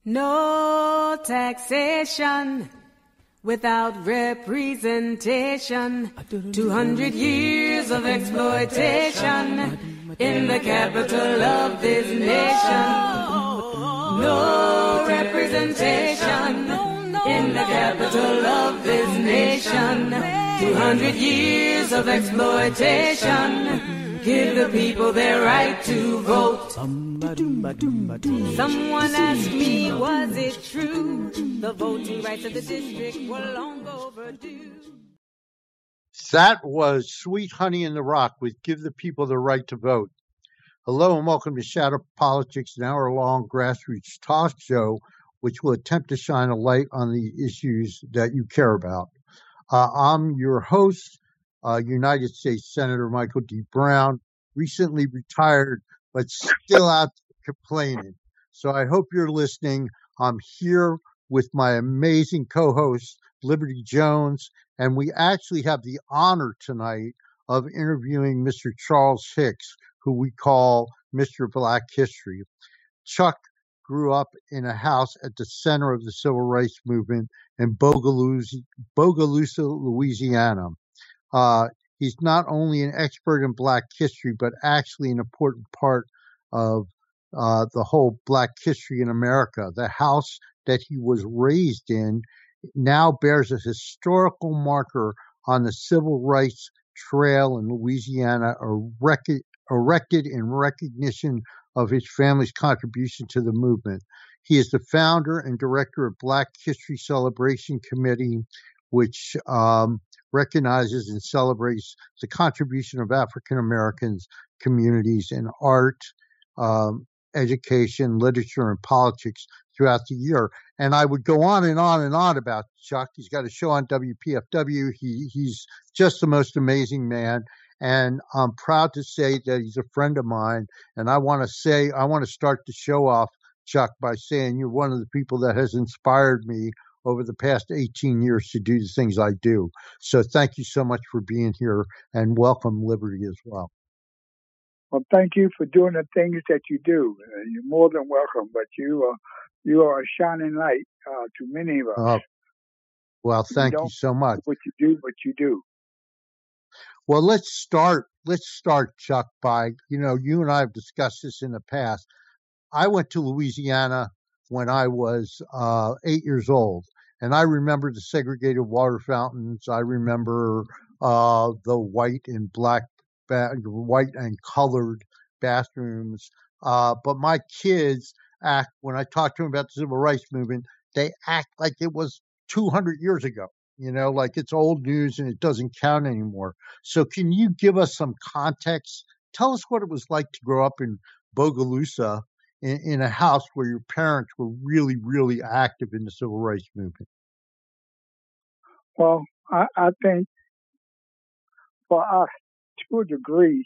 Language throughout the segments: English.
No taxation without representation. 200 years of exploitation in the capital of this nation. No representation in the capital of this nation. 200 years of exploitation. Give the people their right to vote. Someone asked me, was it true? The voting rights of the district were long overdue. That was Sweet Honey in the Rock with Give the People the Right to Vote. Hello and welcome to Shadow Politics, an hour-long grassroots talk show which will attempt to shine a light on the issues that you care about. I'm your host, United States Senator Michael D. Brown, recently retired, but still out complaining. So I hope you're listening. I'm here with my amazing co-host, Liberty Jones, and we actually have the honor tonight of interviewing Mr. Charles Hicks, who we call Mr. Black History. Chuck grew up in a house at the center of the Civil Rights Movement in Bogalusa, Louisiana. He's not only an expert in Black history, but actually an important part of the whole Black history in America. The house that he was raised in now bears a historical marker on the Civil Rights Trail in Louisiana, erected in recognition of his family's contribution to the movement. He is the founder and director of Black History Celebration Committee, which recognizes and celebrates the contribution of African Americans communities in art, education, literature, and politics throughout the year. And I would go on and on and on about Chuck. He's got a show on WPFW. He's just the most amazing man. And I'm proud to say that he's a friend of mine. And I want to start the show off, Chuck, by saying you're one of the people that has inspired me over the past 18 years to do the things I do. So thank you so much for being here, and welcome, Liberty, as well. Well, thank you for doing the things that you do. You're more than welcome, but you are a shining light to many of us. Well, thank you so much. What you do. Well, let's start, Chuck, by, you and I have discussed this in the past. I went to Louisiana when I was 8 years old, and I remember the segregated water fountains. I remember the white and colored bathrooms. But my kids when I talk to them about the Civil Rights Movement, they act like it was 200 years ago. Like it's old news and it doesn't count anymore. So can you give us some context? Tell us what it was like to grow up in Bogalusa in a house where your parents were really, really active in the Civil Rights Movement. Well, I think for us, to a degree,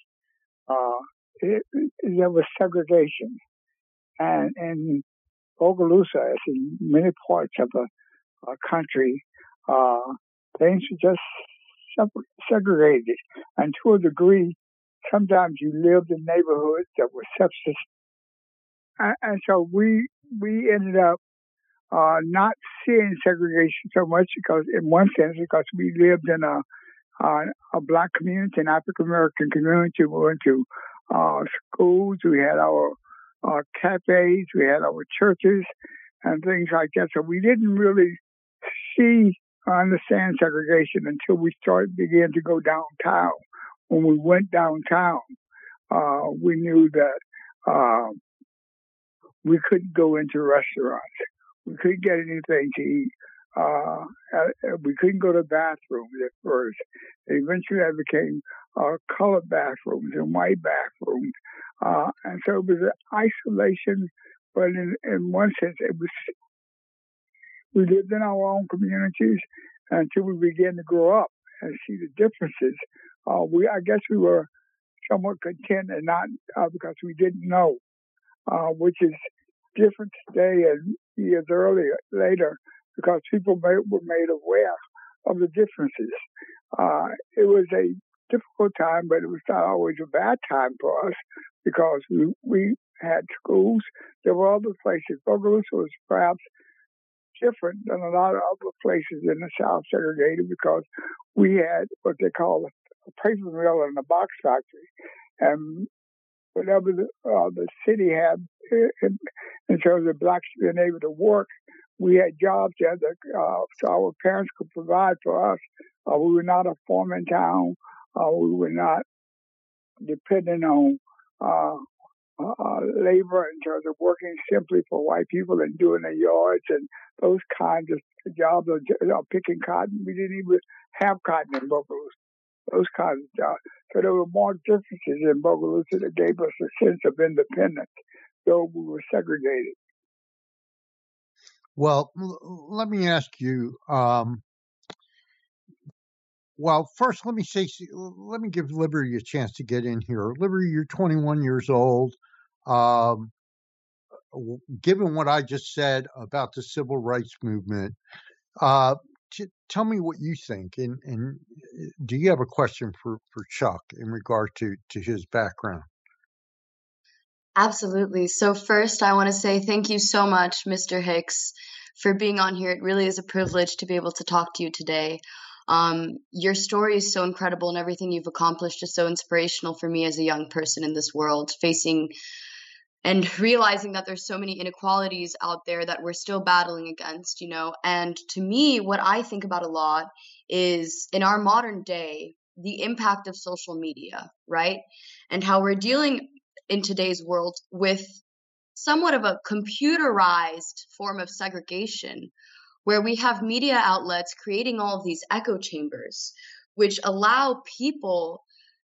there was segregation. And in Bogalusa, as in many parts of the country, things were just segregated. And to a degree, sometimes you lived in neighborhoods that were sepsis. And so we ended up not seeing segregation so much because we lived in a Black community, an African American community. We went to schools, we had our cafes, we had our churches and things like that. So we didn't really understand segregation until we began to go downtown. When we went downtown, we knew that we couldn't go into restaurants. We couldn't get anything to eat. We couldn't go to bathrooms at first. Eventually, I became colored bathrooms and white bathrooms. And so it was an isolation, but in one sense, we lived in our own communities until we began to grow up and see the differences. I guess we were somewhat content and not because we didn't know, which is different today and years later, because people were made aware of the differences. It was a difficult time, but it was not always a bad time for us because we had schools. There were other places. Bogalusa was perhaps different than a lot of other places in the South, segregated, because we had what they call a paper mill and a box factory. And whatever the city had in terms of blacks being able to work, we had jobs there that so our parents could provide for us. We were not a farming town. We were not dependent on labor in terms of working simply for white people and doing their yards and those kinds of jobs, picking cotton. We didn't even have cotton in Bogalusa. Those kinds of jobs. So there were more differences in Bogalusa that gave us a sense of independence, though we were segregated. Well, let me ask you. Well, first, let me give Liberty a chance to get in here. Liberty, you're 21 years old. Given what I just said about the civil rights movement, tell me what you think. And do you have a question for Chuck in regard to his background? Absolutely. So first, I want to say thank you so much, Mr. Hicks, for being on here. It really is a privilege to be able to talk to you today. Your story is so incredible, and everything you've accomplished is so inspirational for me as a young person in this world, facing and realizing that there's so many inequalities out there that we're still battling against, And to me, what I think about a lot is, in our modern day, the impact of social media, right? And how we're dealing in today's world with somewhat of a computerized form of segregation, where we have media outlets creating all of these echo chambers, which allow people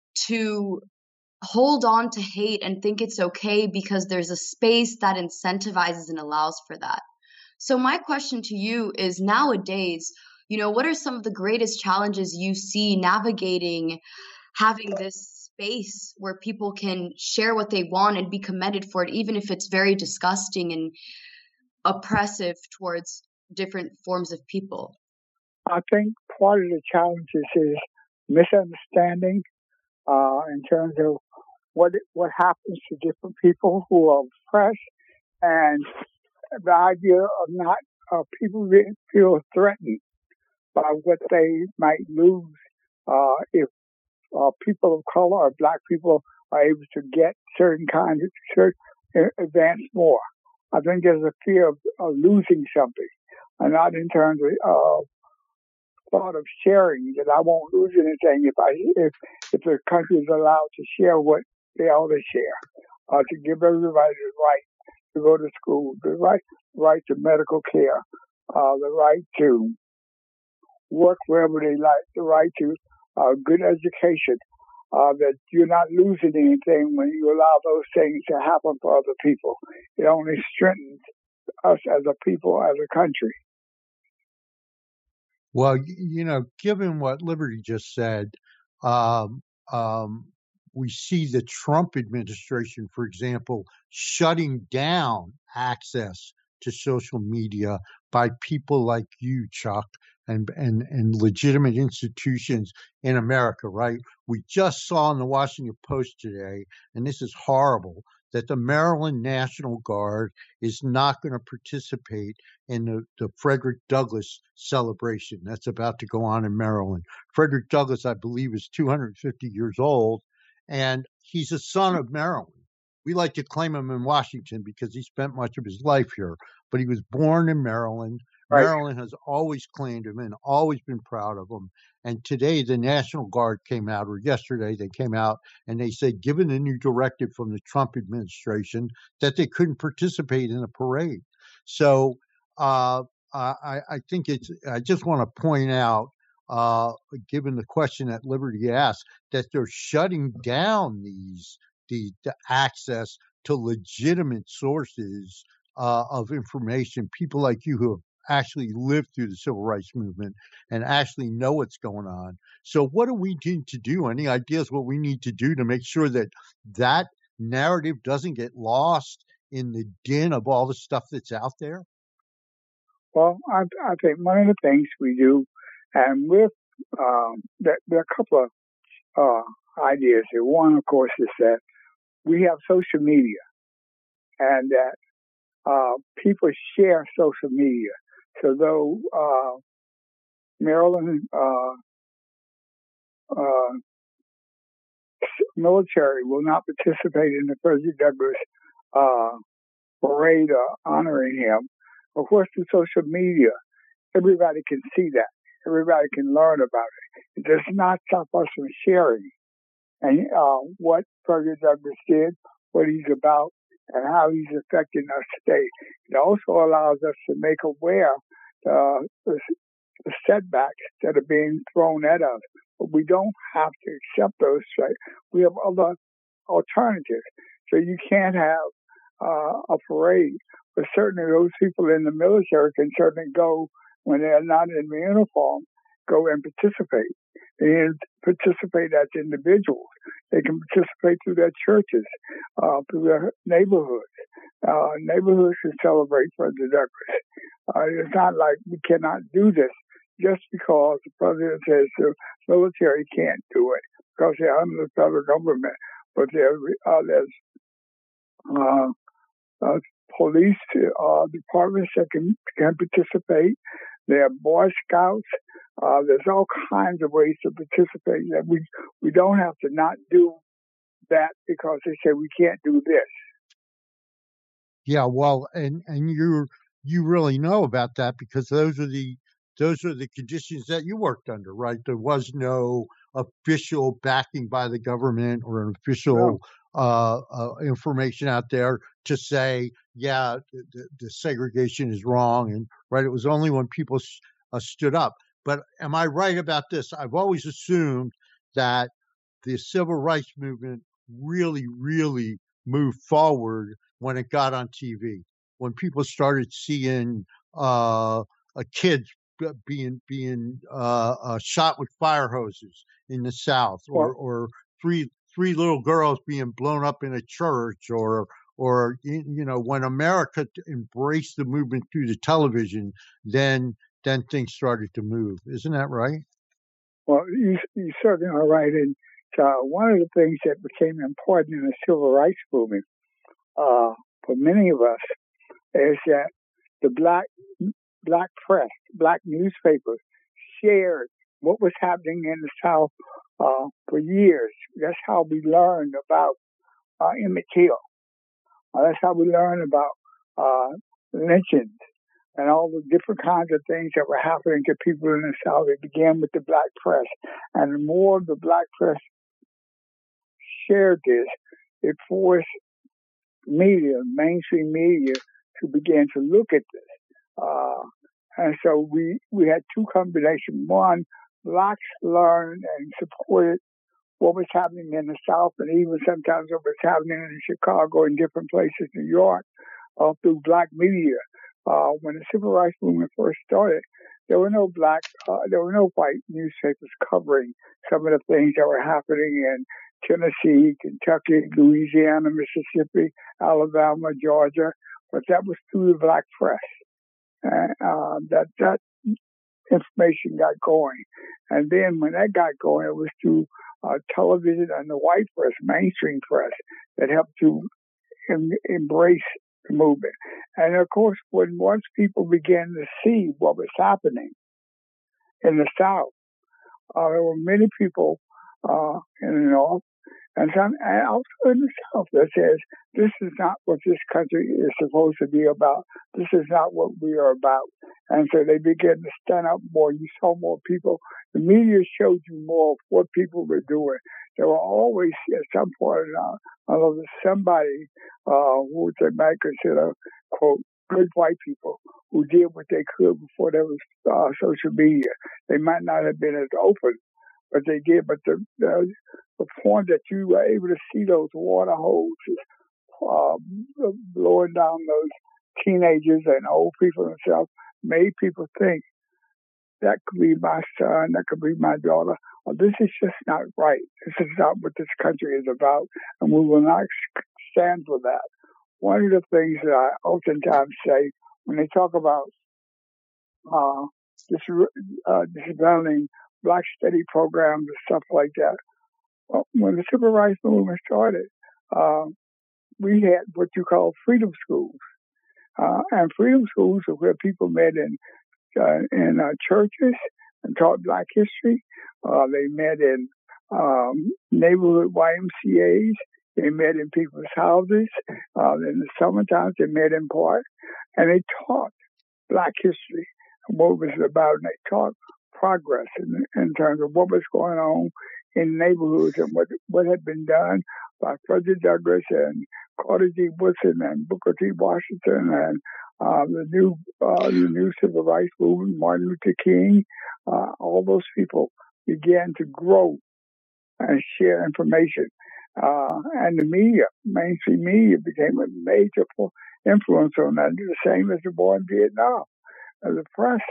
to hold on to hate and think it's okay because there's a space that incentivizes and allows for that. So my question to you is, nowadays, what are some of the greatest challenges you see navigating having this space where people can share what they want and be commended for it, even if it's very disgusting and oppressive towards different forms of people? I think part of the challenges is misunderstanding in terms of what happens to different people who are oppressed, and the idea of not people feel threatened by what they might lose if people of color or black people are able to get certain kinds of advance more. I think there's a fear of losing something, and not in terms of thought of sharing, that I won't lose anything if the country is allowed to share what they ought to share, to give everybody the right to go to school, the right to medical care, the right to work wherever they like, the right to good education, that you're not losing anything when you allow those things to happen for other people. It only strengthens us as a people, as a country. Well, given what Liberty just said, we see the Trump administration, for example, shutting down access to social media by people like you, Chuck, and legitimate institutions in America, right? We just saw in the Washington Post today, and this is horrible, that the Maryland National Guard is not going to participate in the Frederick Douglass celebration that's about to go on in Maryland. Frederick Douglass, I believe, is 250 years old, and he's a son of Maryland. We like to claim him in Washington because he spent much of his life here, but he was born in Maryland. Right. Maryland has always claimed him and always been proud of him. And today the National Guard came out, or yesterday they came out, and they said, given the new directive from the Trump administration, that they couldn't participate in a parade. So I think I just want to point out, given the question that Liberty asked, that they're shutting down the access to legitimate sources of information, people like you who have actually lived through the civil rights movement and actually know what's going on. So what do we need to do? Any ideas what we need to do to make sure that that narrative doesn't get lost in the din of all the stuff that's out there? Well, I think one of the things we do, and with there are a couple of ideas here. One, of course, is that we have social media, and that people share social media. So though Maryland military will not participate in the Frederick Douglass parade honoring him, of course, through social media, everybody can see that. Everybody can learn about it. It does not stop us from sharing and what Frederick Douglass did, what he's about, and how he's affecting us today. It also allows us to make aware the setbacks that are being thrown at us. But we don't have to accept those. Right? We have other alternatives. So you can't have a parade, but certainly those people in the military can certainly go when they're not in uniform, go and participate. They can participate as individuals. They can participate through their churches, through their neighborhoods. Neighborhoods can celebrate Frederick Douglass. It's not like we cannot do this just because the president says the military can't do it because they're under the federal government. But there's police departments that can participate. There are Boy Scouts. There's all kinds of ways to participate. That we don't have to not do that because they say we can't do this. Yeah, well, and you really know about that because those are the conditions that you worked under, right? There was no official backing by the government or an official information out there to say, yeah, the segregation is wrong, and right. It was only when people stood up. But am I right about this? I've always assumed that the civil rights movement really, really moved forward when it got on TV, when people started seeing kids being shot with fire hoses in the South, or three little girls being blown up in a church, or when America embraced the movement through the television, then things started to move. Isn't that right? Well, you certainly are right. And one of the things that became important in the civil rights movement for many of us is that the black press, black newspapers shared what was happening in the South for years. That's how we learned about Emmett Till. That's how we learned about lynchings and all the different kinds of things that were happening to people in the South. It began with the black press. And the more the black press shared this, it forced media, mainstream media, to begin to look at this. And so we had two combinations. One, blacks learned and supported what was happening in the South, and even sometimes what was happening in Chicago and different places, New York, through black media. When the civil rights movement first started, there were no white newspapers covering some of the things that were happening in Tennessee, Kentucky, Louisiana, Mississippi, Alabama, Georgia, but that was through the black press. And that information got going. And then when that got going, it was through television and the white press, mainstream press, that helped to embrace the movement. And of course, once people began to see what was happening in the South, there were many people in the North and also in the South that says, this is not what this country is supposed to be about. This is not what we are about. And so they began to stand up more. You saw more people. The media showed you more of what people were doing. There were always, at some point, somebody who they might consider, quote, good white people who did what they could before there was social media. They might not have been as open, but they did. But the point that you were able to see those water hoses blowing down those teenagers and old people themselves made people think, that could be my son, that could be my daughter. This is just not right. This is not what this country is about, and we will not stand for that. One of the things that I oftentimes say when they talk about dismantling black study programs and stuff like that, when the civil rights movement started, we had what you call freedom schools. And freedom schools are where people met in churches and taught Black history. They met in neighborhood YMCAs. They met in people's houses. In the summertime, they met in park. And they taught Black history and what it was about. And they taught progress in terms of what was going on in neighborhoods and what had been done by Frederick Douglass and Carter G. Woodson and Booker T. Washington and the new civil rights movement, Martin Luther King. All those people began to grow and share information. And the media, mainstream media, became a major influence on that. The same as the war in Vietnam. The press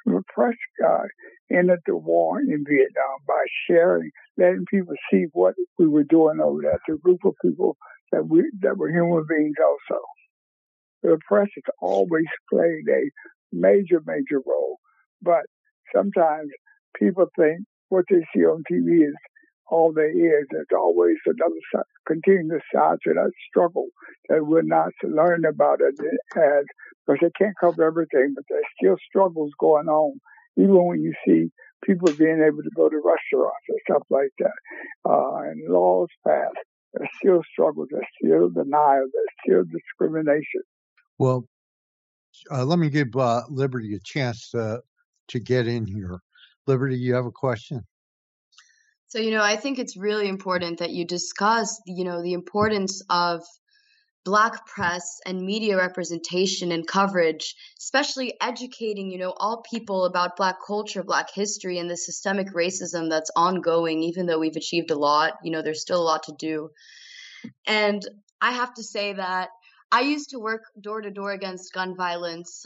ended the war in Vietnam by sharing, letting people see what we were doing over there. It's a group of people that were human beings also. The press has always played a major role, but sometimes people think what they see on TV is all there is. There's always another side, continuous side to that struggle that we're not learning about it as, because they can't cover everything, but there's still struggles going on. Even when you see people being able to go to restaurants and stuff like that, and laws passed, there's still struggles, there's still denial, there's still discrimination. Well, let me give Liberty a chance to get in here. Liberty, you have a question? So, I think it's really important that you discuss, the importance of Black press and media representation and coverage, especially educating, all people about Black culture, Black history, and the systemic racism that's ongoing. Even though we've achieved a lot, there's still a lot to do. And I have to say that I used to work door to door against gun violence.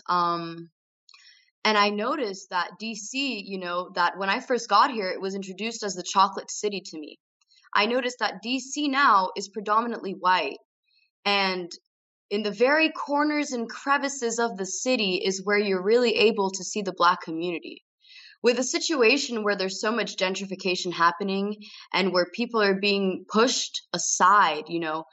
And I noticed that DC, that when I first got here, it was introduced as the chocolate city to me. I noticed that DC now is predominantly white. And in the very corners and crevices of the city is where you're really able to see the Black community. With a situation where there's so much gentrification happening and where people are being pushed aside,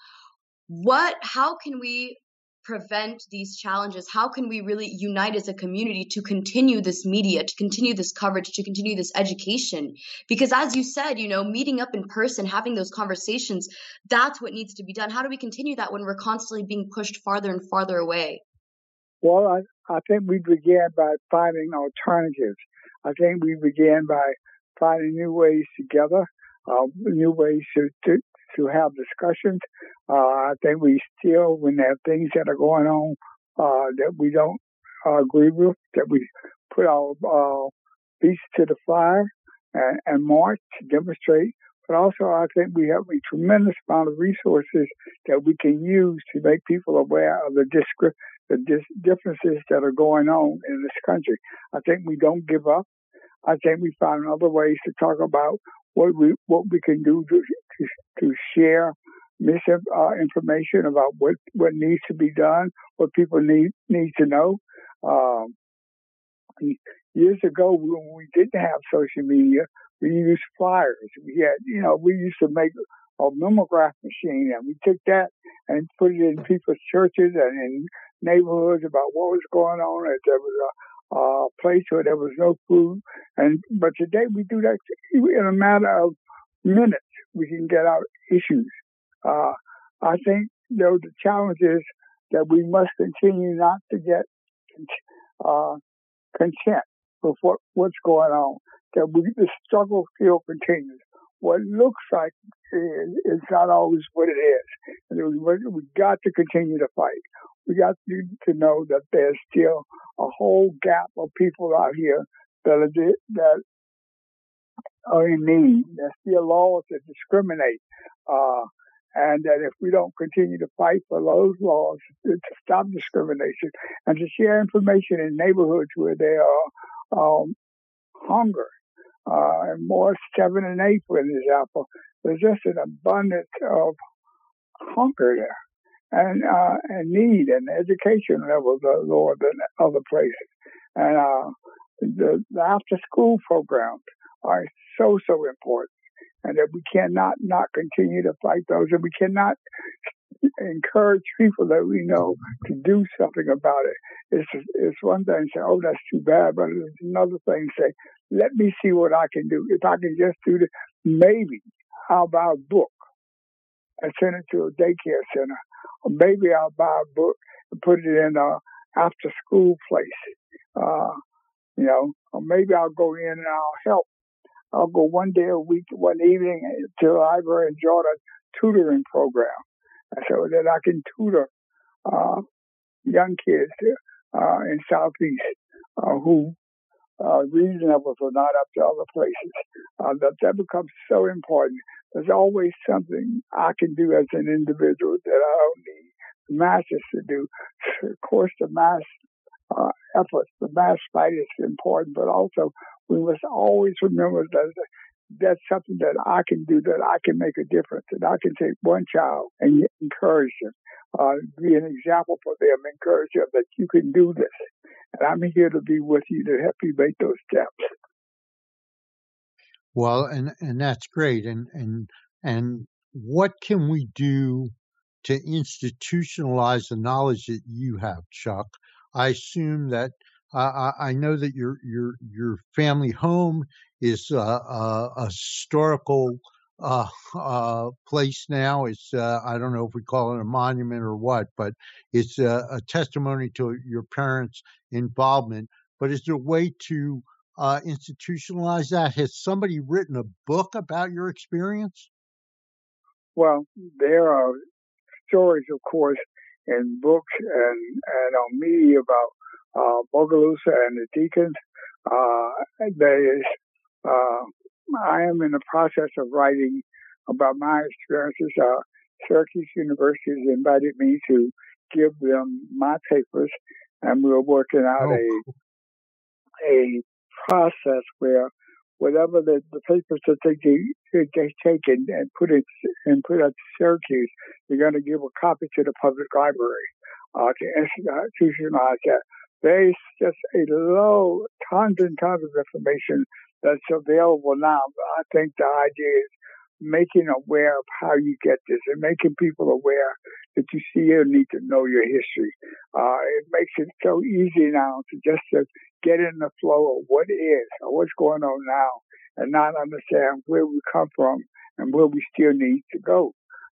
how can we prevent these challenges? How can we really unite as a community to continue this media, to continue this coverage, to continue this education? Because as you said, meeting up in person, having those conversations, that's what needs to be done. How do we continue that when we're constantly being pushed farther and farther away? Well, I think we began by finding alternatives. I think we began by finding new ways together, new ways to have discussions. I think we still, when there are things that are going on that we don't agree with, that we put our feet to the fire and march to demonstrate. But also, I think we have a tremendous amount of resources that we can use to make people aware of the differences that are going on in this country. I think we don't give up. I think we find other ways to talk about what we can do to share misinformation about what needs to be done, what people need to know. Years ago, when we didn't have social media, we used flyers. We used to make a mimeograph machine, and we took that and put it in people's churches and in neighborhoods about what was going on. If there was a place where there was no food, but today we do that in a matter of minutes. We can get out issues. I think the challenge is that we must continue not to get content with what's going on. That the struggle still continues. What looks like is not always what it is. And we got to continue to fight. We got to know that there's still a whole gap of people out here that are in need. There's still laws that discriminate. And that if we don't continue to fight for those laws to stop discrimination and to share information in neighborhoods where there are hunger, and more 7 and 8, for example, there's just an abundance of hunger there, and need, and education levels are lower than other places. And the after-school programs are so important. And that we cannot not continue to fight those, and we cannot encourage people that we know to do something about it. It's one thing to say, oh, that's too bad, but it's another thing to say, let me see what I can do. If I can just do this, maybe I'll buy a book and send it to a daycare center. Or maybe I'll buy a book and put it in a after school place. Or maybe I'll go in and I'll help. I'll go one day a week, one evening to the library and join a tutoring program so that I can tutor young kids in Southeast who reason levels are not up to other places. That becomes so important. There's always something I can do as an individual that I don't need the masses to do. Of course, the mass efforts, the mass fight is important, but also we must always remember that that's something that I can do, that I can make a difference, that I can take one child and encourage them, be an example for them, encourage them that you can do this. And I'm here to be with you to help you make those steps. Well, and that's great. And what can we do to institutionalize the knowledge that you have, Chuck? I assume that I know that your family home is a historical place now. It's I don't know if we call it a monument or what, but it's a testimony to your parents' involvement. But is there a way to institutionalize that? Has somebody written a book about your experience? Well, there are stories, of course, in books and on media about Bogalusa and the Deacons. I am in the process of writing about my experiences. Syracuse University has invited me to give them my papers, and we're working out a process where whatever the papers that they take and put at Syracuse, they're going to give a copy to the public library to institutionalize that. There's just tons and tons of information that's available now. I think the idea is making aware of how you get this and making people aware that you still need to know your history. It makes it so easy now to get in the flow of what is or what's going on now and not understand where we come from and where we still need to go.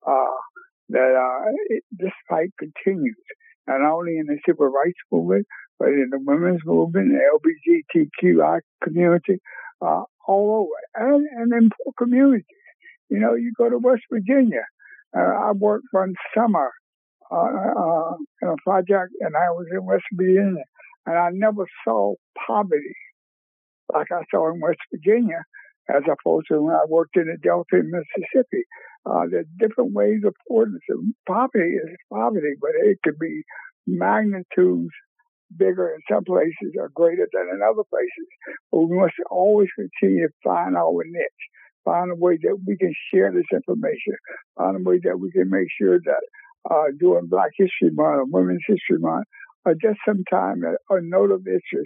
This fight continues, not only in the civil rights movement, but in the women's movement, the LGBTQI community, all over, and in poor communities. You go to West Virginia. I worked one summer in a project, and I was in West Virginia, and I never saw poverty like I saw in West Virginia, as opposed to when I worked in the Delta in Mississippi. There's different ways of poorness. Poverty is poverty, but it could be magnitudes bigger in some places or greater than in other places. But we must always continue to find our niche, find a way that we can share this information, find a way that we can make sure that during Black History Month or Women's History Month, or just sometime a note of interest,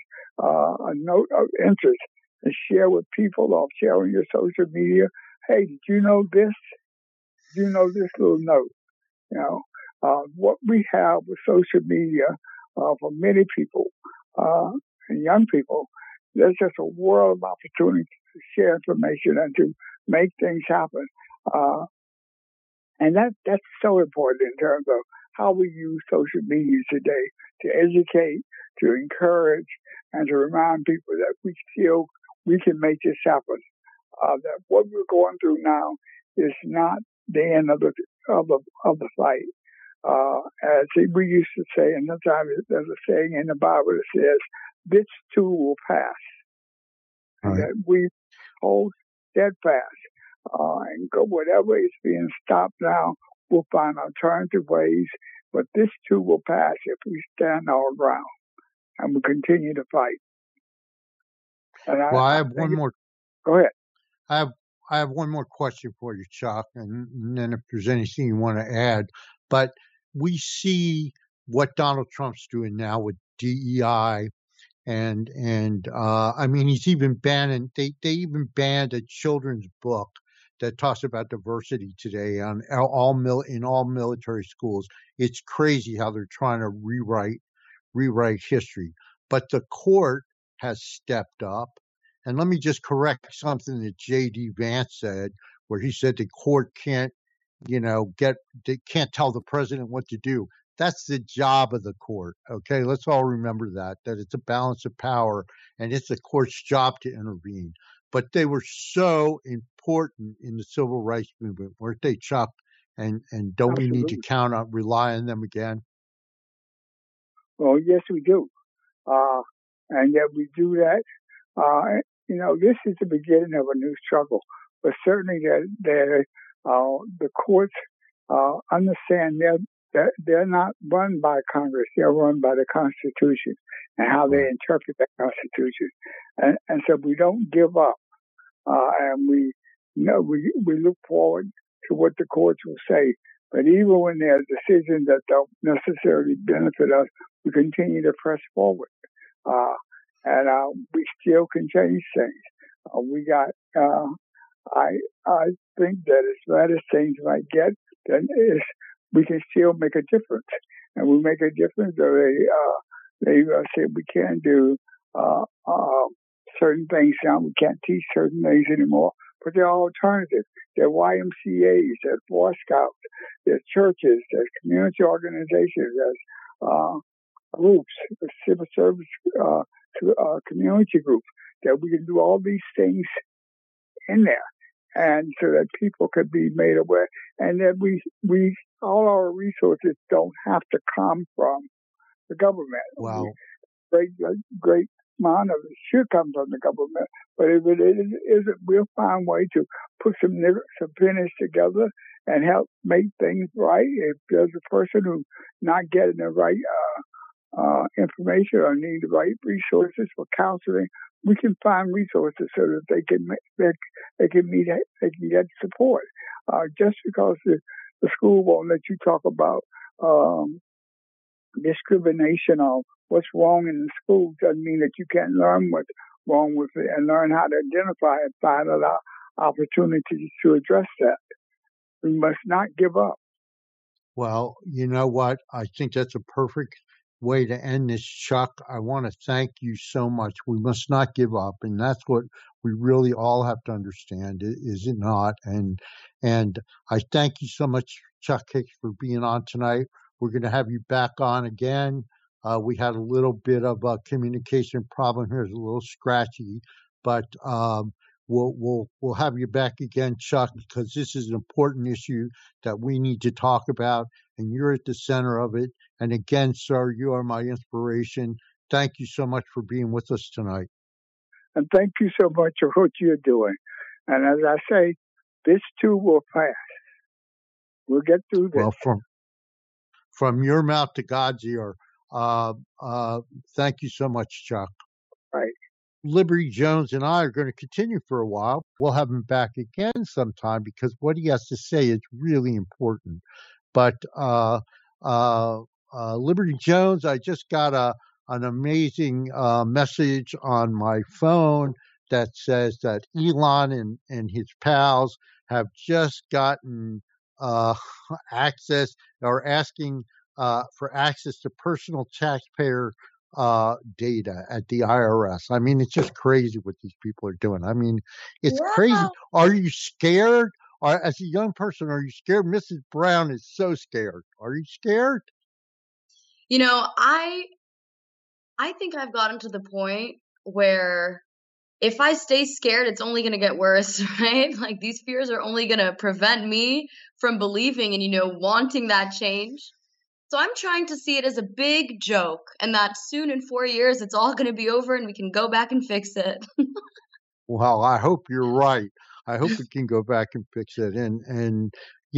and share with people or share on your social media. Hey, did you know this? Did you know this little note? What we have with social media for many people and young people, there's just a world of opportunity to share information and to make things happen. And that's so important in terms of how we use social media today to educate, to encourage, and to remind people that we can make this happen. That what we're going through now is not the end of the fight. As we used to say, and sometimes there's a saying in the Bible that says, "This too will pass," and that we hold steadfast and go. Whatever is being stopped now, we'll find alternative ways. But this too will pass if we stand our ground and we continue to fight. And I have one more. Go ahead. I have one more question for you, Chuck, and then if there's anything you want to add. But we see what Donald Trump's doing now with DEI, and I mean, he's even banning. They even banned a children's book that talks about diversity today in all military schools. It's crazy how they're trying to rewrite history. But the court has stepped up. And let me just correct something that J.D. Vance said, where he said the court can't, they can't tell the president what to do. That's the job of the court. Okay, let's all remember that it's a balance of power, and it's the court's job to intervene. But they were so important in the civil rights movement, weren't they, Chuck? And don't we need to rely on them again? Well, yes, we do. And yet we do that. This is the beginning of a new struggle. But certainly the courts understand they're not run by Congress. They're run by the Constitution and how they interpret that Constitution. And so we don't give up. And we look forward to what the courts will say. But even when there are decisions that don't necessarily benefit us, we continue to press forward. And we still can change things. I think that as bad as things might get, then we can still make a difference. And we make a difference. They say we can't do certain things now. We can't teach certain things anymore. But there are alternatives. There are YMCAs, there's Boy Scouts, there's churches, there's community organizations, there's groups, civil service community groups, that we can do all these things in there, and so that people could be made aware, and that we all our resources don't have to come from the government. Wow. Great amount of it should come from the government, but if it isn't, we'll find a way to put some pennies together and help make things right. If there's a person who's not getting the right information or need the right resources for counseling, we can find resources so that they can get support. Just because the school won't let you talk about discrimination or what's wrong in the school doesn't mean that you can't learn what's wrong with it and learn how to identify and find other opportunities to address that. We must not give up. Well, you know what? I think that's a perfect way to end this, Chuck. I want to thank you so much. We must not give up, and that's what we really all have to understand, is it not? And I thank you so much, Chuck Hicks, for being on tonight. We're going to have you back on again. We had a little bit of a communication problem here. It's a little scratchy, but we'll have you back again, Chuck, because this is an important issue that we need to talk about, and you're at the center of it. And again, sir, you are my inspiration. Thank you so much for being with us tonight. And thank you so much for what you're doing. And as I say, this too will pass. We'll get through this. Well, from your mouth to God's ear. Thank you so much, Chuck. Right. Liberty Jones and I are going to continue for a while. We'll have him back again sometime because what he has to say is really important. But Liberty Jones, I just got an amazing message on my phone that says that Elon and his pals have just gotten access or asking for access to personal taxpayer data at the IRS. I mean, it's just crazy what these people are doing. I mean, it's crazy. Are you scared? Or as a young person, are you scared? Mrs. Brown is so scared. Are you scared? You know, I think I've gotten to the point where if I stay scared, it's only going to get worse, right? Like these fears are only going to prevent me from believing and, wanting that change. So I'm trying to see it as a big joke and that soon in 4 years, it's all going to be over and we can go back and fix it. Well, I hope you're right. I hope we can go back and fix it. And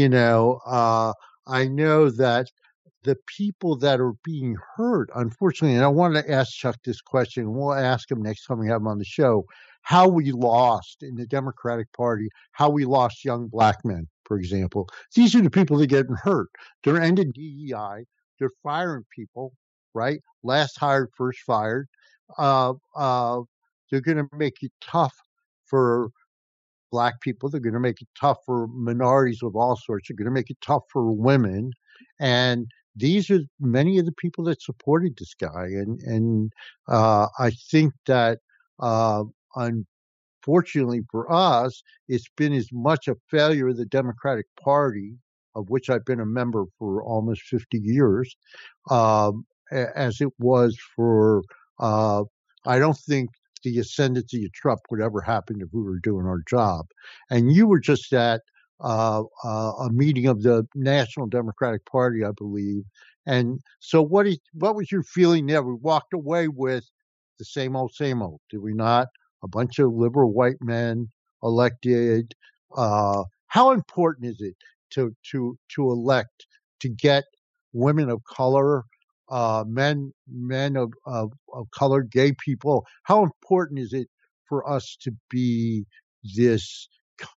I know that the people that are being hurt, unfortunately, and I wanted to ask Chuck this question, we'll ask him next time we have him on the show, how we lost in the Democratic Party, how we lost young black men, for example. These are the people that are getting hurt. They're ending DEI. They're firing people, right? Last hired, first fired. They're going to make it tough for Black people. They're going to make it tough for minorities of all sorts. They're going to make it tough for women. And these are many of the people that supported this guy. And I think that unfortunately for us, it's been as much a failure of the Democratic Party, of which I've been a member for almost 50 years, as it was for, I don't think the ascendancy of Trump would ever happen if we were doing our job. And you were just at a meeting of the National Democratic Party, I believe. And so what was your feeling there? We walked away with the same old, did we not? A bunch of liberal white men elected. How important is it to elect, to get women of color, men of color, gay people? How important is it for us to be this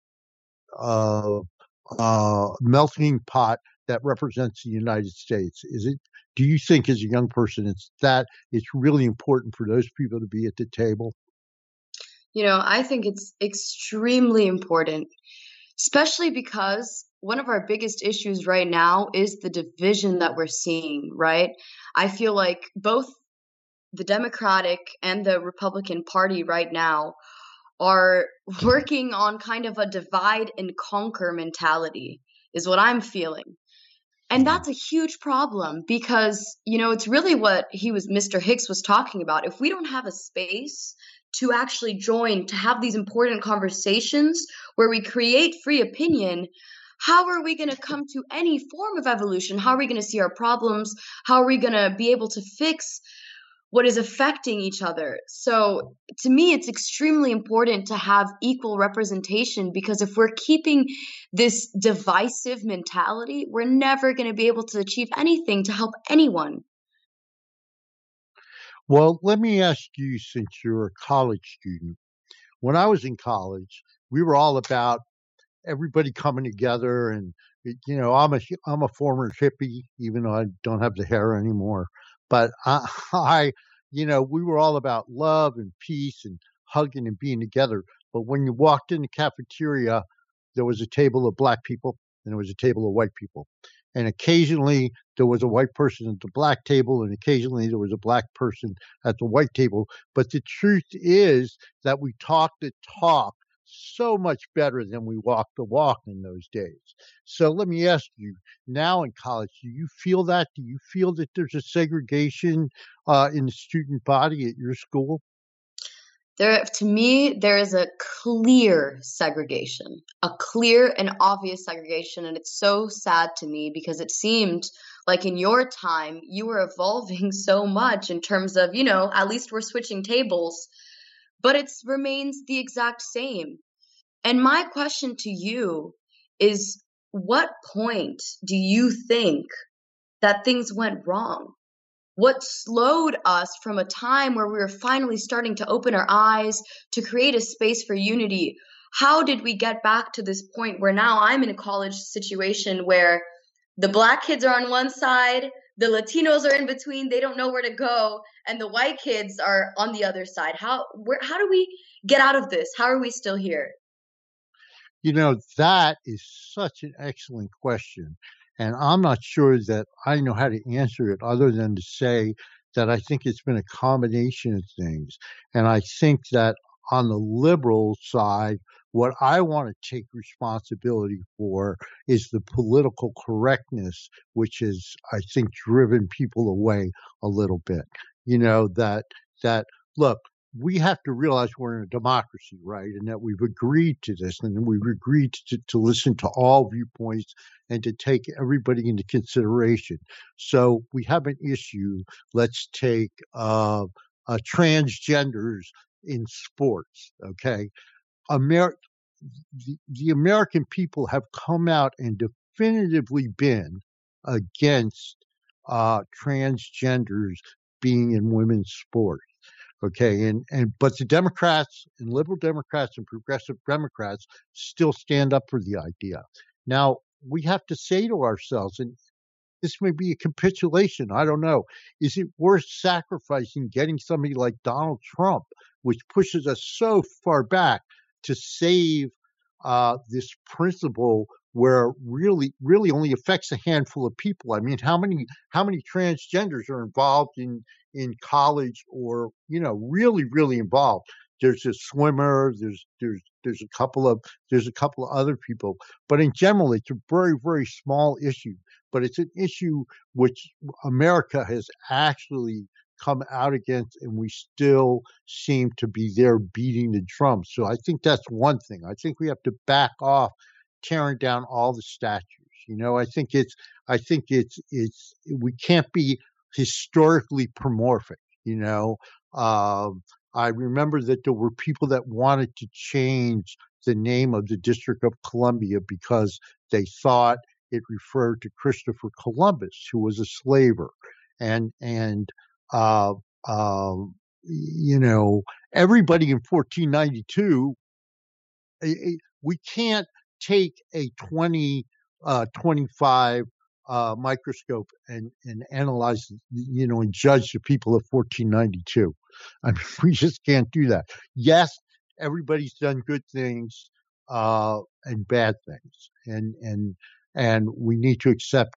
melting pot that represents the United States? Do you think, as a young person, it's really important for those people to be at the table? I think it's extremely important, especially because one of our biggest issues right now is the division that we're seeing, right? I feel like both the Democratic and the Republican Party right now are working on kind of a divide and conquer mentality, is what I'm feeling. And that's a huge problem because, it's really what Mr. Hicks was talking about. If we don't have a space to actually join, to have these important conversations where we create free opinion, how are we going to come to any form of evolution? How are we going to see our problems? How are we going to be able to fix what is affecting each other? So to me, it's extremely important to have equal representation, because if we're keeping this divisive mentality, we're never going to be able to achieve anything to help anyone. Well, let me ask you, since you're a college student, when I was in college, we were all about everybody coming together, and I'm a former hippie, even though I don't have the hair anymore. But we were all about love and peace and hugging and being together. But when you walked in the cafeteria, there was a table of Black people and there was a table of white people. And occasionally there was a white person at the Black table, and occasionally there was a Black person at the white table. But the truth is that we talked the talk so much better than we walked the walk in those days. So let me ask you, now in college, do you feel that? Do you feel that there's a segregation in the student body at your school? To me, there is a clear segregation, a clear and obvious segregation. And it's so sad to me because it seemed like in your time, you were evolving so much in terms of, at least we're switching tables, but it remains the exact same. And my question to you is, what point do you think that things went wrong? What slowed us from a time where we were finally starting to open our eyes to create a space for unity? How did we get back to this point where now I'm in a college situation where the Black kids are on one side, the Latinos are in between, they don't know where to go, and the white kids are on the other side? How do we get out of this? How are we still here? That is such an excellent question. And I'm not sure that I know how to answer it, other than to say that I think it's been a combination of things. And I think that on the liberal side, what I want to take responsibility for is the political correctness, which has, I think, driven people away a little bit. Look, we have to realize we're in a democracy, right? And that we've agreed to this, and we've agreed to listen to all viewpoints and to take everybody into consideration. So we have an issue. Let's take transgenders in sports, okay? The American people have come out and definitively been against transgenders being in women's sports. Okay, but the Democrats and liberal Democrats and progressive Democrats still stand up for the idea. Now, we have to say to ourselves, and this may be a capitulation, I don't know, is it worth sacrificing getting somebody like Donald Trump, which pushes us so far back, to save this principle where really only affects a handful of people. I mean, how many transgenders are involved in college, or really involved? There's a swimmer. There's a couple of other people, but in general, it's a very small issue. But it's an issue which America has actually come out against, and we still seem to be there beating the drum. So I think that's one thing. I think we have to back off tearing down all the statues. I think it's we can't be historically promorphic. I remember that there were people that wanted to change the name of the District of Columbia because they thought it referred to Christopher Columbus, who was a slaver, and everybody in 1492. We can't take a 25 microscope and analyze, and judge the people of 1492. I mean, we just can't do that. Yes, everybody's done good things and bad things, and we need to accept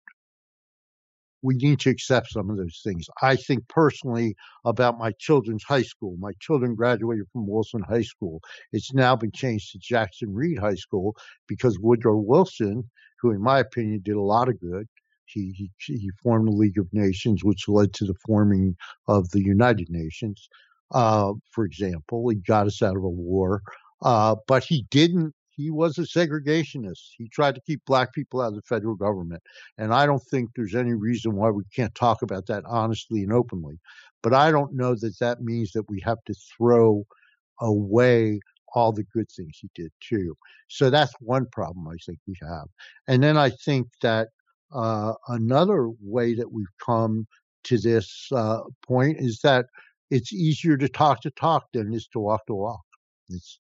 some of those things. I think personally about my children's high school. My children graduated from Wilson High School. It's now been changed to Jackson Reed High School because Woodrow Wilson, who in my opinion did a lot of good, he formed the League of Nations, which led to the forming of the United Nations. For example, he got us out of a war, but he didn't. He was a segregationist. He tried to keep black people out of the federal government. And I don't think there's any reason why we can't talk about that honestly and openly. But I don't know that that means that we have to throw away all the good things he did too. So that's one problem I think we have. And then I think that another way that we've come to this point is that it's easier to talk than it is to walk the walk. It's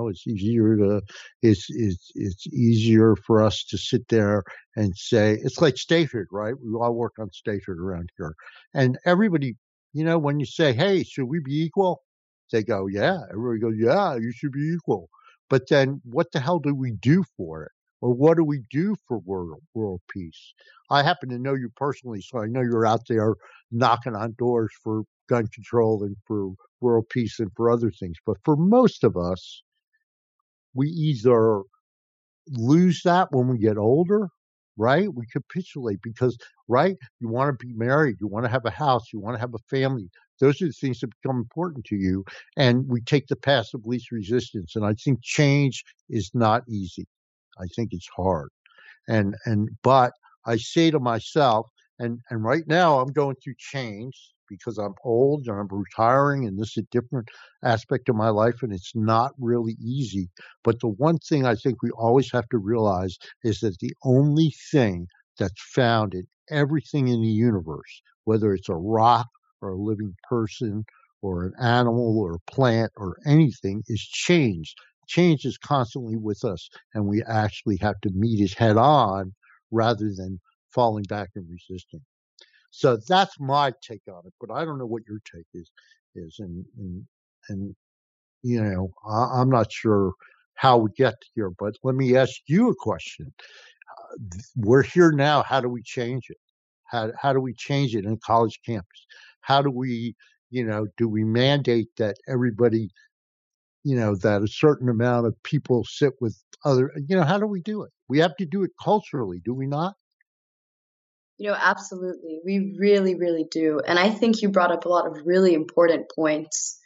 it's easier for us to sit there and say, it's like statehood, right? We all work on statehood around here, and everybody, when you say, hey, should we be equal? They go, yeah. Everybody goes, yeah, you should be equal. But then what the hell do we do for it? Or what do we do for world peace? I happen to know you personally, so I know you're out there knocking on doors for gun control and for world peace and for other things. But for most of us, we either lose that when we get older, right? We capitulate because, right, you want to be married, you want to have a house, you want to have a family. Those are the things that become important to you. And we take the path of least resistance. And I think change is not easy. I think it's hard. But I say to myself, and right now I'm going through change because I'm old and I'm retiring, and this is a different aspect of my life, and it's not really easy. But the one thing I think we always have to realize is that the only thing that's found in everything in the universe, whether it's a rock or a living person or an animal or a plant or anything, is change. Change is constantly with us, and we actually have to meet it head on rather than falling back and resisting. So that's my take on it, but I don't know what your take is, and I'm not sure how we get here. But let me ask you a question. We're here now. How do we change it? How do we change it in college campus? How do we, do we mandate that everybody, that a certain amount of people sit with other, how do we do it? We have to do it culturally, do we not? Absolutely. We really, really do. And I think you brought up a lot of really important points.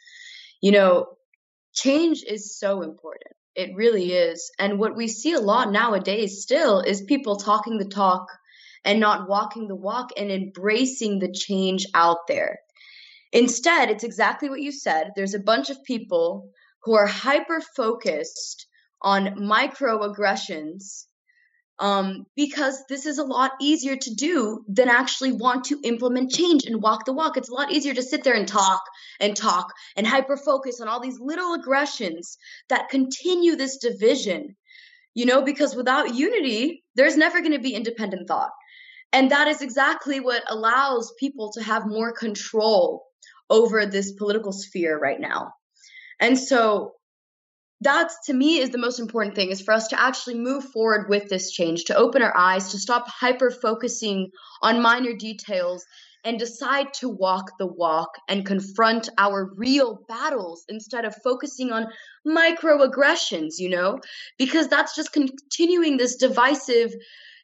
Change is so important. It really is. And what we see a lot nowadays still is people talking the talk and not walking the walk and embracing the change out there. Instead, it's exactly what you said. There's a bunch of people who are hyper-focused on microaggressions because this is a lot easier to do than actually want to implement change and walk the walk. It's a lot easier to sit there and talk and hyper-focus on all these little aggressions that continue this division, because without unity, there's never going to be independent thought. And that is exactly what allows people to have more control over this political sphere right now. And so that's, to me, is the most important thing, is for us to actually move forward with this change, to open our eyes, to stop hyper-focusing on minor details and decide to walk the walk and confront our real battles instead of focusing on microaggressions, because that's just continuing this divisive,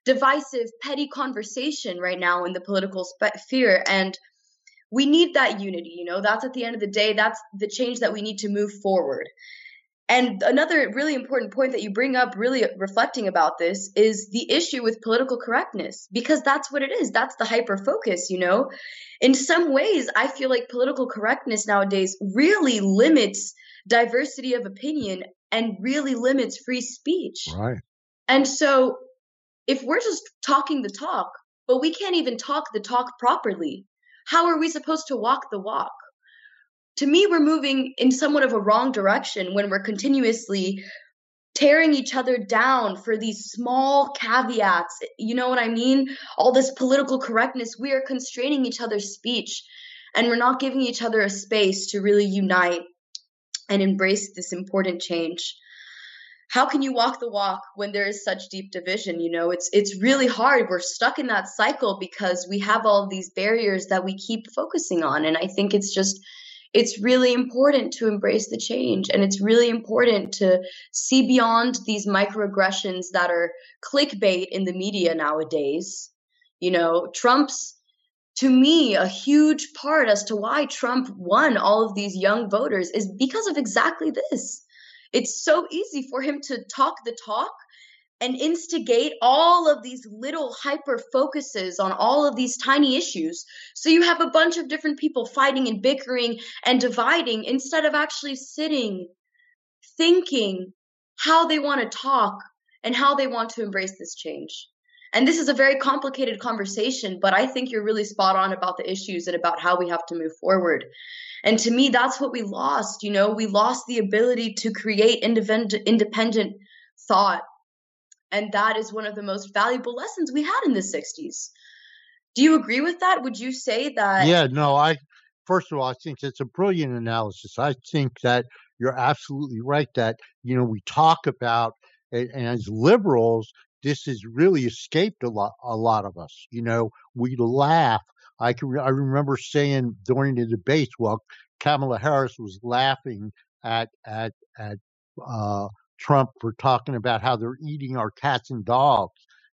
petty conversation right now in the political sphere. And we need that unity, that's, at the end of the day, that's the change that we need to move forward. And another really important point that you bring up, really reflecting about this, is the issue with political correctness, because that's what it is. That's the hyper focus, In some ways, I feel like political correctness nowadays really limits diversity of opinion and really limits free speech. Right. And so if we're just talking the talk, but we can't even talk the talk properly, how are we supposed to walk the walk? To me, we're moving in somewhat of a wrong direction when we're continuously tearing each other down for these small caveats. You know what I mean? All this political correctness, we are constraining each other's speech, and we're not giving each other a space to really unite and embrace this important change. How can you walk the walk when there is such deep division? It's really hard. We're stuck in that cycle because we have all these barriers that we keep focusing on. And I think it's really important to embrace the change, and it's really important to see beyond these microaggressions that are clickbait in the media nowadays. Trump's, to me, a huge part as to why Trump won all of these young voters is because of exactly this. It's so easy for him to talk the talk and instigate all of these little hyper focuses on all of these tiny issues. So you have a bunch of different people fighting and bickering and dividing instead of actually sitting, thinking how they want to talk and how they want to embrace this change. And this is a very complicated conversation, but I think you're really spot on about the issues and about how we have to move forward. And to me, that's what we lost. We lost the ability to create independent thought. And that is one of the most valuable lessons we had in the 60s. Do you agree with that? Would you say that? Yeah, no, first of all, I think it's a brilliant analysis. I think that you're absolutely right that, we talk about, and as liberals, this has really escaped a lot of us. We laugh. I remember saying during the debates, well, Kamala Harris was laughing at Trump for talking about how they're eating our cats and dogs.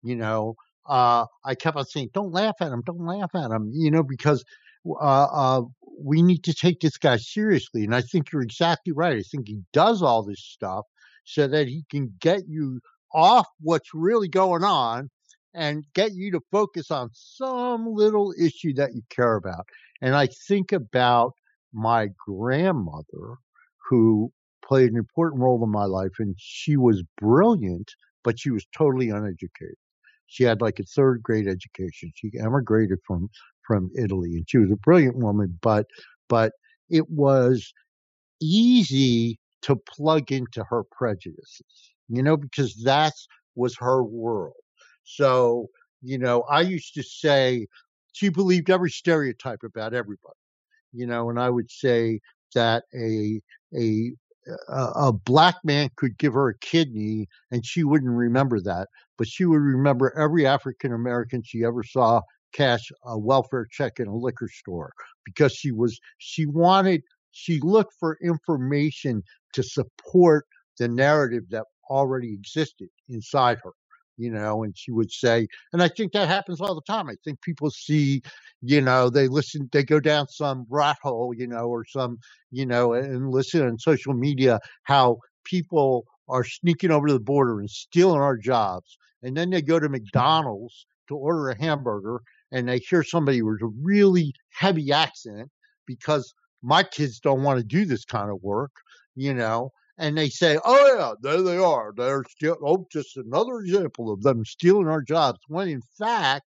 I kept on saying, don't laugh at him, because we need to take this guy seriously. And I think you're exactly right. I think he does all this stuff so that he can get you off what's really going on and get you to focus on some little issue that you care about. And I think about my grandmother, who played an important role in my life, and she was brilliant, but she was totally uneducated. She had like a third grade education. She emigrated from Italy, and she was a brilliant woman, but it was easy to plug into her prejudices, because that was her world. So, I used to say she believed every stereotype about everybody, and I would say that a black man could give her a kidney and she wouldn't remember that, but she would remember every African American she ever saw cash a welfare check in a liquor store, because she looked for information to support the narrative that already existed inside her, and she would say, and I think that happens all the time. I think people see, they go down some rat hole, or some, and listen on social media how people are sneaking over the border and stealing our jobs. And then they go to McDonald's to order a hamburger and they hear somebody with a really heavy accent, because my kids don't want to do this kind of work, and they say, oh, yeah, there they are. They're still, just another example of them stealing our jobs. When in fact,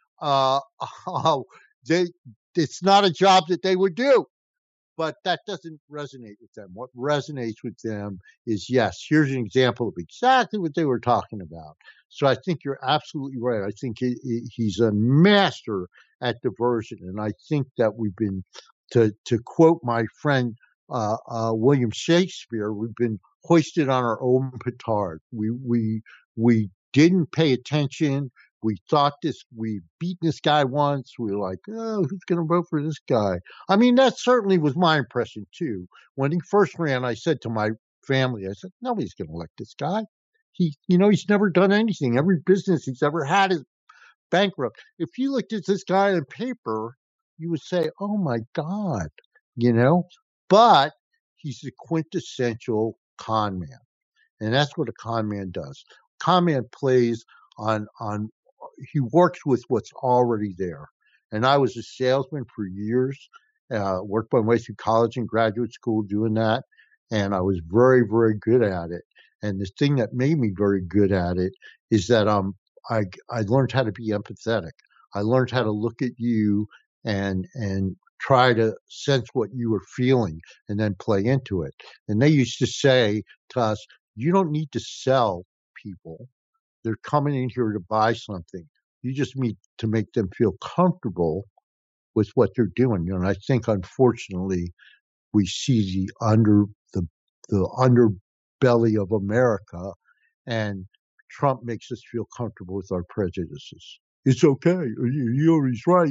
it's not a job that they would do. But that doesn't resonate with them. What resonates with them is, yes, here's an example of exactly what they were talking about. So I think you're absolutely right. I think he's a master at diversion. And I think that we've been, to quote my friend William Shakespeare, we've been hoisted on our own petard. We didn't pay attention. We thought we beat this guy once. We were like, oh, who's going to vote for this guy? I mean, that certainly was my impression too. When he first ran, I said to my family, I said, nobody's going to elect this guy. He's never done anything. Every business he's ever had is bankrupt. If you looked at this guy on paper, you would say, oh my God, but he's the quintessential con man. And that's what a con man does. Con man plays on he works with what's already there. And I was a salesman for years, worked my way through college and graduate school doing that. And I was very, very good at it. And the thing that made me very good at it is that I learned how to be empathetic. I learned how to look at you and try to sense what you were feeling and then play into it. And they used to say to us, you don't need to sell people. They're coming in here to buy something. You just need to make them feel comfortable with what they're doing. And I think, unfortunately, we see the underbelly of America, and Trump makes us feel comfortable with our prejudices. It's okay. He's right.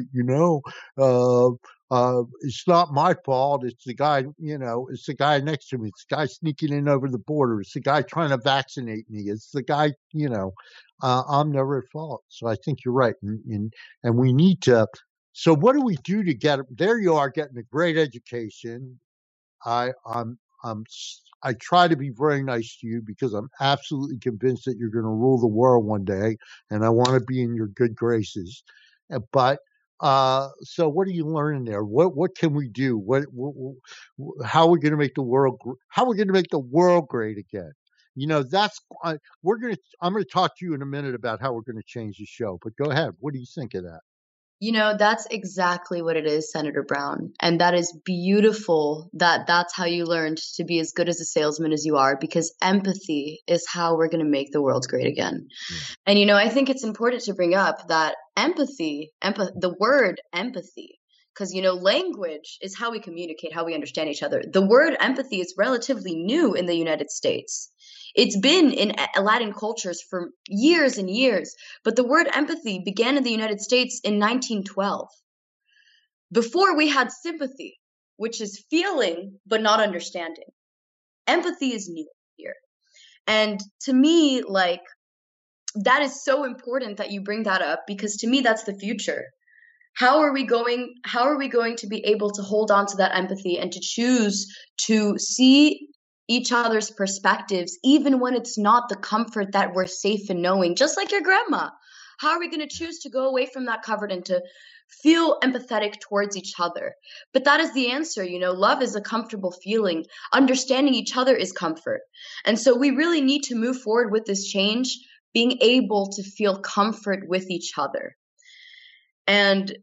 It's not my fault. It's the guy, it's the guy next to me. It's the guy sneaking in over the border. It's the guy trying to vaccinate me. It's the guy, I'm never at fault. So I think you're right. And we need to. So what do we do to get there? You are getting a great education. I try to be very nice to you because I'm absolutely convinced that you're going to rule the world one day, and I want to be in your good graces. But so what are you learning there? What can we do? How are we going to make the world? How are we going to make the world great again? I'm going to talk to you in a minute about how we're going to change the show. But go ahead. What do you think of that? That's exactly what it is, Senator Brown. And that is beautiful that that's how you learned to be as good as a salesman as you are, because empathy is how we're going to make the world great again. Yeah. And, I think it's important to bring up that the word empathy, because, language is how we communicate, how we understand each other. The word empathy is relatively new in the United States. It's been in Latin cultures for years and years, but the word empathy began in the United States in 1912. Before we had sympathy, which is feeling but not understanding. Empathy is new here. And to me, that is so important that you bring that up, because to me, that's the future. How are we going to be able to hold on to that empathy and to choose to see each other's perspectives, even when it's not the comfort that we're safe in knowing, just like your grandma? How are we going to choose to go away from that comfort and to feel empathetic towards each other? But that is the answer. Love is a comfortable feeling. Understanding each other is comfort. And so we really need to move forward with this change, being able to feel comfort with each other. And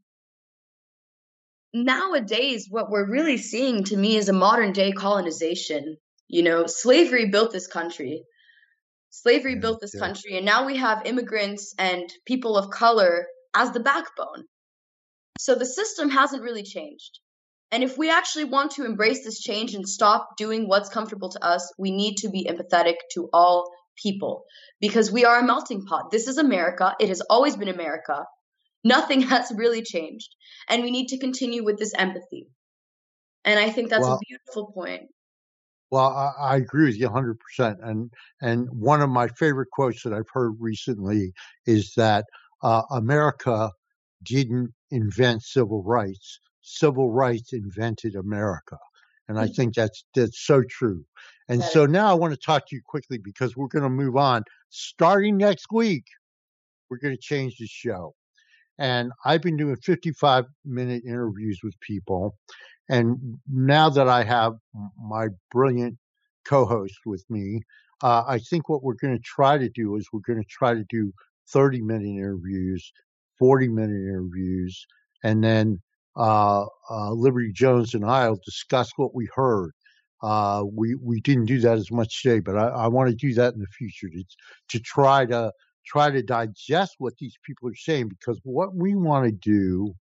nowadays, what we're really seeing, to me, is a modern day colonization. Slavery built this country. Country, and now we have immigrants and people of color as the backbone. So the system hasn't really changed. And if we actually want to embrace this change and stop doing what's comfortable to us, we need to be empathetic to all people, because we are a melting pot. This is America. It has always been America. Nothing has really changed. And we need to continue with this empathy. And I think that's a beautiful point. Well, I agree with you 100%. And one of my favorite quotes that I've heard recently is that America didn't invent civil rights. Civil rights invented America. And I think that's so true. And so now I want to talk to you quickly, because we're going to move on. Starting next week, we're going to change the show. And I've been doing 55-minute interviews with people. And now that I have my brilliant co-host with me, I think what we're going to try to do is we're going to try to do 30-minute interviews, 40-minute interviews, and then Liberty Jones and I will discuss what we heard. We didn't do that as much today, but I want to do that in the future to try to digest what these people are saying, because what we want to do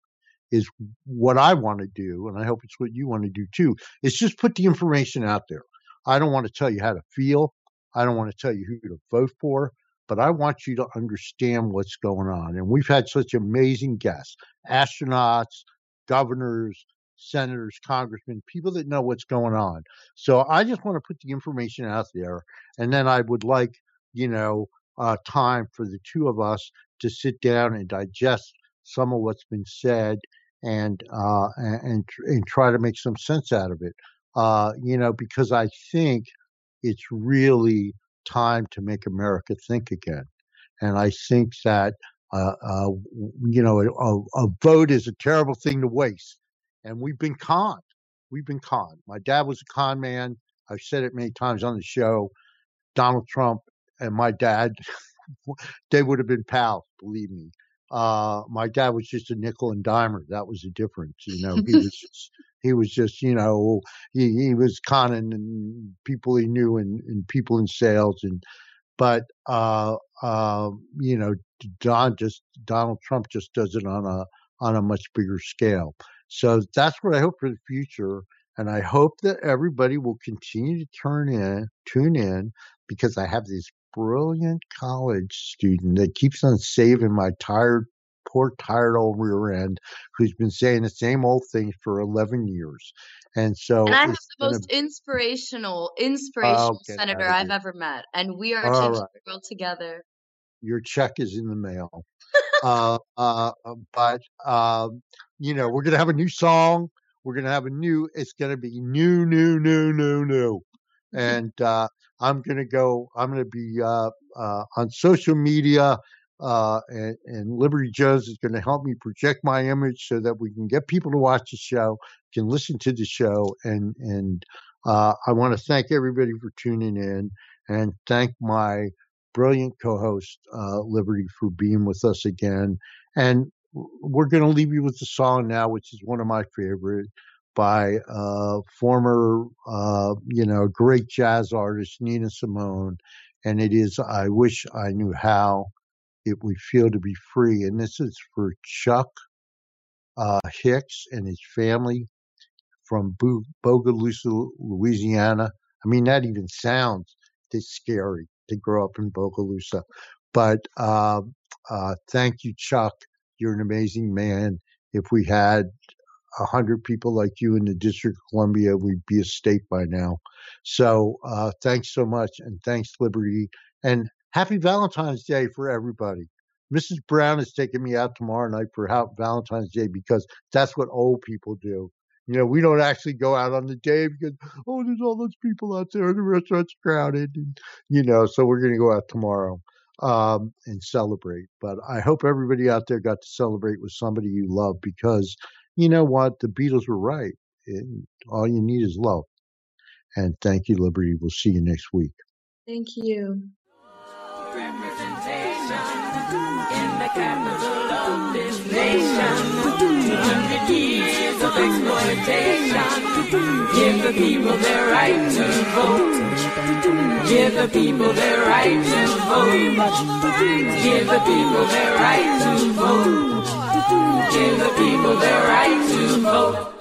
is what I want to do, and I hope it's what you want to do too, is just put the information out there. I don't want to tell you how to feel. I don't want to tell you who to vote for, but I want you to understand what's going on. And we've had such amazing guests, astronauts, governors, senators, congressmen, people that know what's going on. So I just want to put the information out there. And then I would like, time for the two of us to sit down and digest some of what's been said and try to make some sense out of it. Because I think it's really time to make America think again. And I think that, a vote is a terrible thing to waste. And we've been conned. My dad was a con man. I've said it many times on the show. Donald Trump and my dad, they would have been pals, believe me. My dad was just a nickel and dimer. That was the difference. He was just, he was conning people he knew and people in sales. But Donald Trump just does it on a much bigger scale. So that's what I hope for the future. And I hope that everybody will continue to tune in, because I have this brilliant college student that keeps on saving my poor tired old rear end, who's been saying the same old thing for 11 years. And I have the most inspirational senator I've ever met. And we are changing the world together. Your check is in the mail. But we're going to have a new song. We're going to have it's going to be new. And I'm going to be on social media, and Liberty Jones is going to help me project my image so that we can get people to watch the show, can listen to the show. And I want to thank everybody for tuning in, and thank my brilliant co-host, Liberty, for being with us again. And we're going to leave you with the song now, which is one of my favorite, by former, great jazz artist, Nina Simone. And it is I Wish I Knew How It Would Feel to Be Free. And this is for Chuck Hicks and his family from Bogalusa, Louisiana. I mean, that even sounds scary to grow up in Bogalusa. But thank you, Chuck. You're an amazing man. If we had 100 people like you in the District of Columbia, we'd be a state by now. So thanks so much, and thanks, Liberty. And happy Valentine's Day for everybody. Mrs. Brown is taking me out tomorrow night for Valentine's Day, because that's what old people do. We don't actually go out on the day because, there's all those people out there and the restaurant's crowded. And, so we're going to go out tomorrow and celebrate. But I hope everybody out there got to celebrate with somebody you love, because you know what? The Beatles were right. All you need is love. And thank you, Liberty. We'll see you next week. Thank you. In the capital of this nation, 200 years of exploitation. Give the people their right to vote. Give the people their right to vote. Give the people their right to vote. Give the people their right to vote.